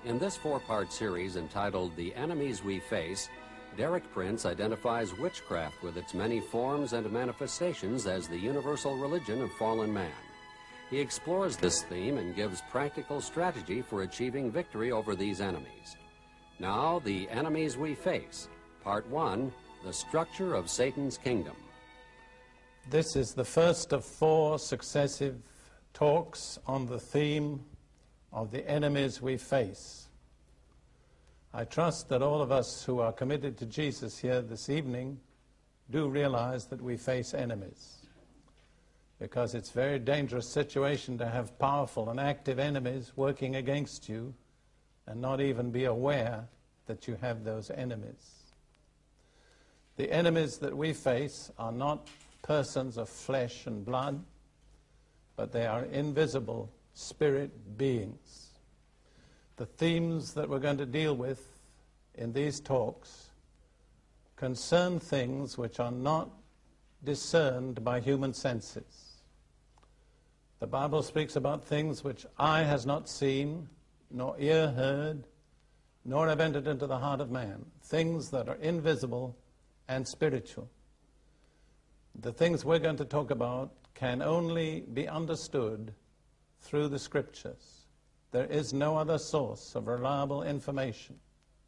In this four-part series entitled The Enemies We Face, Derek Prince identifies witchcraft with its many forms and manifestations as the universal religion of fallen man. He explores this theme and gives practical strategy for achieving victory over these enemies. Now, The Enemies We Face, Part 1, The Structure of Satan's Kingdom. This is the first of 4 successive talks on the theme of the enemies we face. I trust that all of us who are committed to Jesus here this evening do realize that we face enemies, because it's a very dangerous situation to have powerful and active enemies working against you and not even be aware that you have those enemies. The enemies that we face are not persons of flesh and blood, but they are invisible spirit beings. The themes that we're going to deal with in these talks concern things which are not discerned by human senses. The Bible speaks about things which eye has not seen, nor ear heard, nor have entered into the heart of man, things that are invisible and spiritual. The things we're going to talk about can only be understood through the Scriptures. There is no other source of reliable information.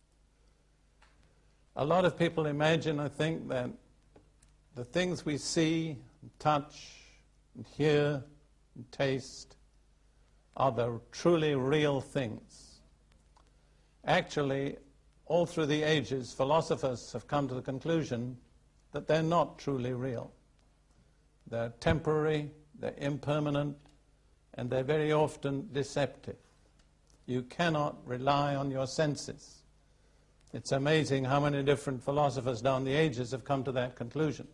A lot of people imagine, I think, that the things we see, touch, and hear, and taste are the truly real things. Actually, all through the ages, philosophers have come to the conclusion that they're not truly real. They're temporary, they're impermanent, and they're very often deceptive. You cannot rely on your senses. It's amazing how many different philosophers down the ages have come to that conclusion.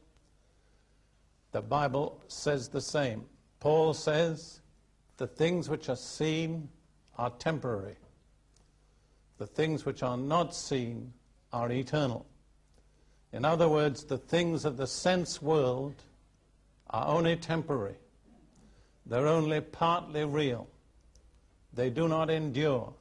The Bible says the same. Paul says, the things which are seen are temporary. The things which are not seen are eternal. In other words, the things of the sense world are only temporary. They're only partly real. They do not endure.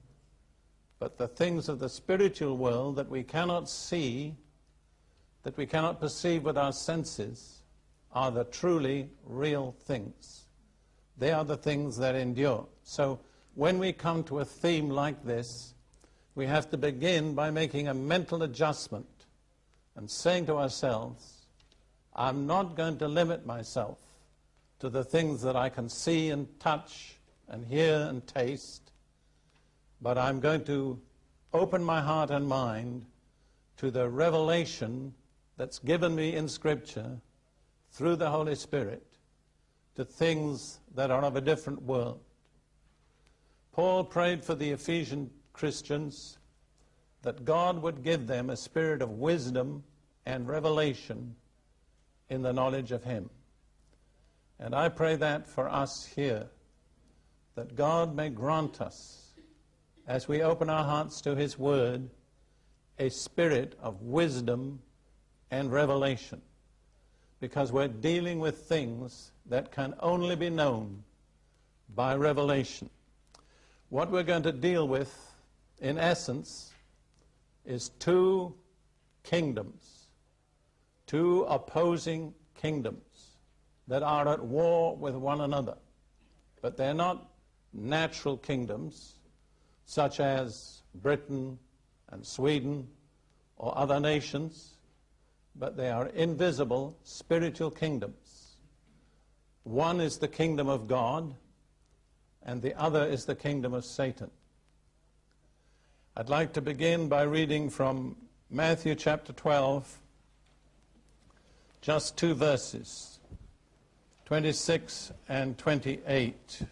But the things of the spiritual world that we cannot see, that we cannot perceive with our senses, are the truly real things. They are the things that endure. So when we come to a theme like this, we have to begin by making a mental adjustment and saying to ourselves, I'm not going to limit myself to the things that I can see and touch and hear and taste, but I'm going to open my heart and mind to the revelation that's given me in Scripture through the Holy Spirit to things that are of a different world. Paul prayed for the Ephesian Christians that God would give them a spirit of wisdom and revelation in the knowledge of Him. And I pray that for us here, that God may grant us, as we open our hearts to His Word, a spirit of wisdom and revelation, because we're dealing with things that can only be known by revelation. What we're going to deal with, in essence, is 2 kingdoms, 2 opposing kingdoms that are at war with one another. But they're not natural kingdoms, such as Britain and Sweden or other nations, but they are invisible spiritual kingdoms. One is the kingdom of God, and the other is the kingdom of Satan. I'd like to begin by reading from Matthew chapter 12, just 2 verses, 26 and 28.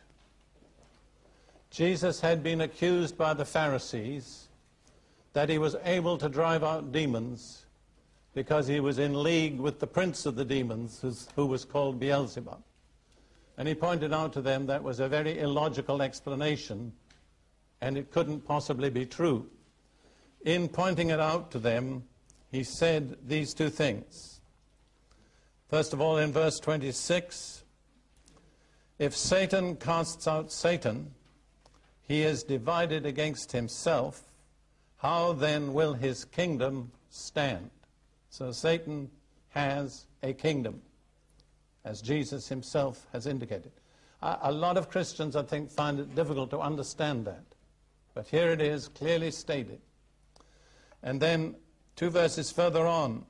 Jesus had been accused by the Pharisees that he was able to drive out demons because he was in league with the prince of the demons, who was called Beelzebub. And he pointed out to them that was a very illogical explanation, and it couldn't possibly be true. In pointing it out to them, he said these 2 things. First of all, in verse 26, if Satan casts out Satan, he is divided against himself, how then will his kingdom stand? So Satan has a kingdom, as Jesus himself has indicated. A lot of Christians, I think, find it difficult to understand that. But here it is, clearly stated. And then 2 verses further on,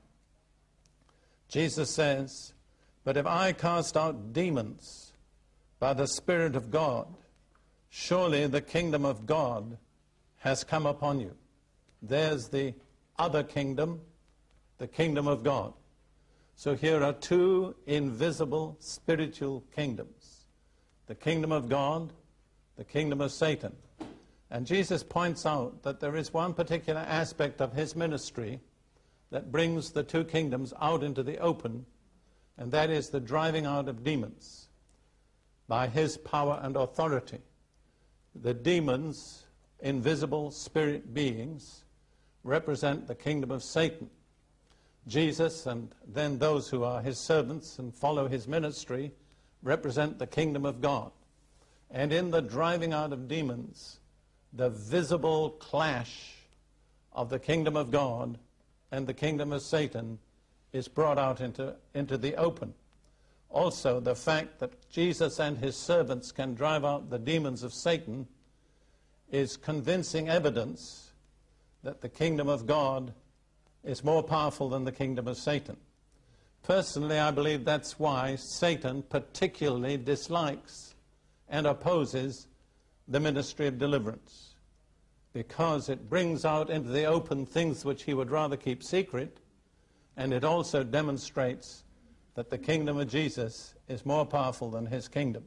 Jesus says, "But if I cast out demons by the Spirit of God, surely the kingdom of God has come upon you." There's the other kingdom, the kingdom of God. So here are two invisible spiritual kingdoms: the kingdom of God, the kingdom of Satan. And Jesus points out that there is one particular aspect of his ministry that brings the two kingdoms out into the open, and that is the driving out of demons by his power and authority. The demons, invisible spirit beings, represent the kingdom of Satan. Jesus, and then those who are his servants and follow his ministry, represent the kingdom of God. And in the driving out of demons, the visible clash of the kingdom of God and the kingdom of Satan is brought out into the open. Also, the fact that Jesus and his servants can drive out the demons of Satan is convincing evidence that the kingdom of God is more powerful than the kingdom of Satan. Personally, I believe that's why Satan particularly dislikes and opposes the ministry of deliverance, because it brings out into the open things which he would rather keep secret, and it also demonstrates that the kingdom of Jesus is more powerful than his kingdom.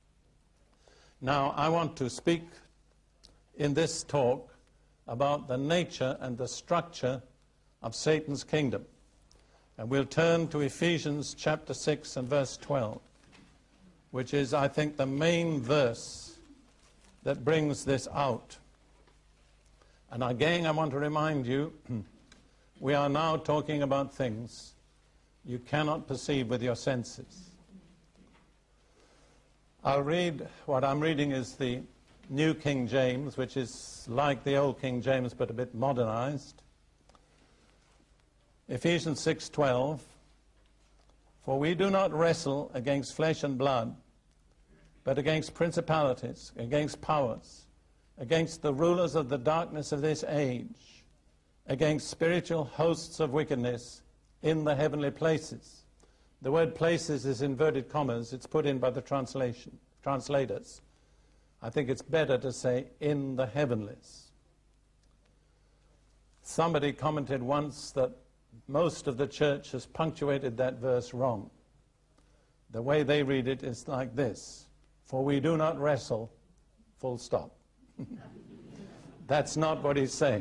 Now, I want to speak in this talk about the nature and the structure of Satan's kingdom. And we'll turn to Ephesians chapter 6 and verse 12, which is, I think, the main verse that brings this out. And again, I want to remind you, we are now talking about things you cannot perceive with your senses. I'll read, what I'm reading is the New King James, which is like the old King James but a bit modernized. Ephesians 6:12, "For we do not wrestle against flesh and blood, but against principalities, against powers, against the rulers of the darkness of this age, against spiritual hosts of wickedness in the heavenly places." The word places is inverted commas. It's put in by the translators. I think it's better to say in the heavenlies. Somebody commented once that most of the church has punctuated that verse wrong. The way they read it is like this: "For we do not wrestle," full stop. That's not what he's saying.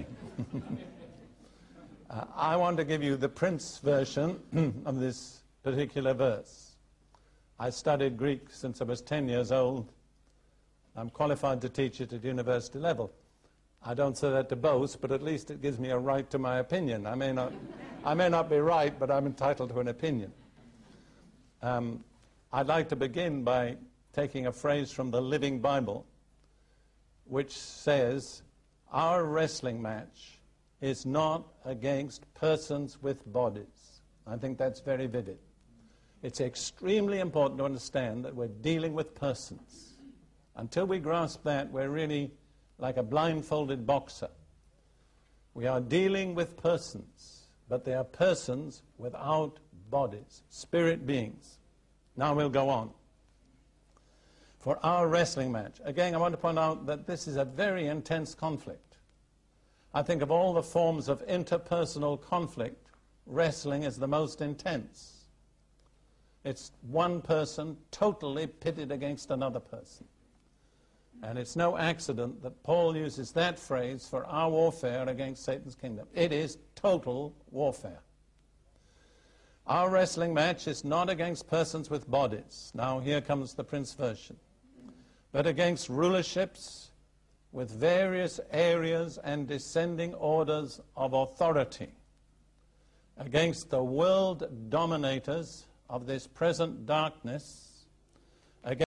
I want to give you the Prince version of this particular verse. I studied Greek since I was 10 years old. I'm qualified to teach it at university level. I don't say that to boast, but at least it gives me a right to my opinion. I may not be right, but I'm entitled to an opinion. I'd like to begin by taking a phrase from the Living Bible, which says, "Our wrestling match is not against persons with bodies." I think that's very vivid. It's extremely important to understand that we're dealing with persons. Until we grasp that, we're really like a blindfolded boxer. We are dealing with persons, but they are persons without bodies, spirit beings. Now we'll go on. For our wrestling match. Again, I want to point out that this is a very intense conflict. I think of all the forms of interpersonal conflict, wrestling is the most intense. It's one person totally pitted against another person. And it's no accident that Paul uses that phrase for our warfare against Satan's kingdom. It is total warfare. Our wrestling match is not against persons with bodies. Now here comes the Prince version. But against rulerships with various areas and descending orders of authority, against the world dominators of this present darkness,